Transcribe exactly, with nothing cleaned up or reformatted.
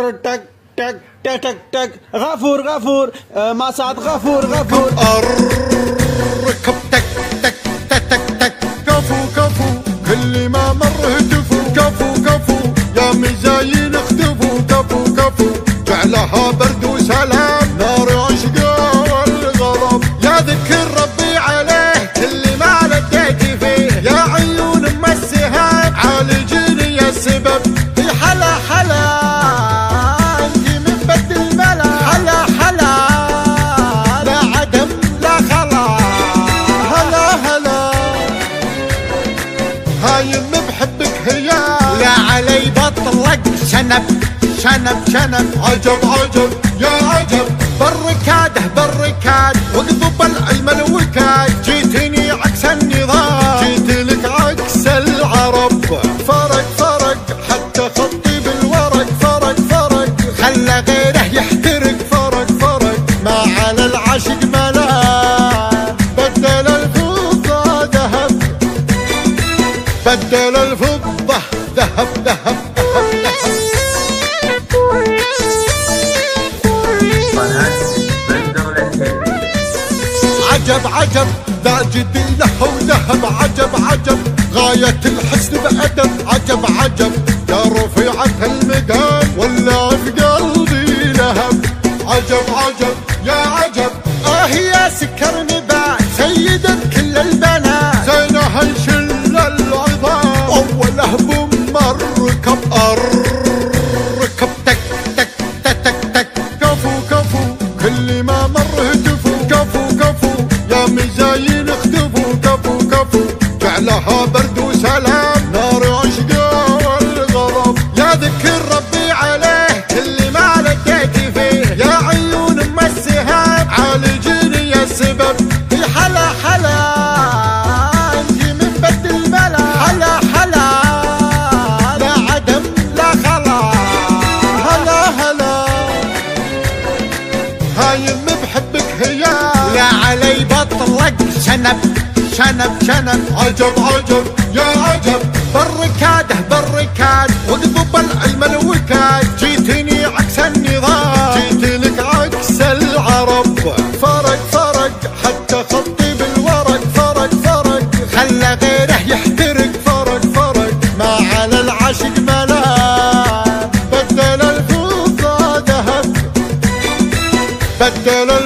تك تك تك تك تك غفور غفور مع سعد غفور غفور ركب تك تك تك تك تك كفو كفو كل ما مر هتفوا كفو كفو يا مزاين اختفوا كفو كفو جعلها برد وسلام نار عشقه والغضب يا ذكر ربي عليه كل ما لديت فيه يا عيون ام السهام عالجيني يا السبب في حلا حلا هايم بحبك هيا ولا علي بطلق شنب شنب شنب عجب عجب يا عجب بالركاده بالركاد واقضب العلم الوكاد جيتني عكس النظام جيت لك عكس العرب فرق فرق حتى خطي بالورق فرق فرق خلى غيره يحترق فرق فرق ما على العاشق ملام بدل الفضة ذهب بدل الفضة ذهب ذهب ذهب عجب عجب ذا جدي له وذهب عجب عجب غاية الحسن بأدب عجب عجب يا رفيعة المقام ولا في قلبي لهب عجب عجب يا عجب آه يا سكر نبات سيدة كل البنات زينها الشل العظام أوله بمر ركب أركب تك تك تك تك تك كفو كفو كل ما مر هتفوا كفو كفو يا مزاين اختفوا كفو كفو جعلها برد وسلام نار عشقه والغضب يا ذكر ربي عليه كل ما لديت فيه يا عيون ام السهام عالجيني يا السبب في حلا حلا انت من بد البلا حلا حلا لا عدم لا خلا هلا هلا هايم بحبك هيا لا علي بطلق شنب شنب شنب عجب عجب يا عجب بالركاده بالركاد واقضب العلم الوكاد جيتني عكس النظام جيت لك عكس العرب فرق فرق حتى خطي بالورق فرق فرق خلى غيره يحترق فرق فرق ما على العاشق ملام بدل الفضة ذهب بدل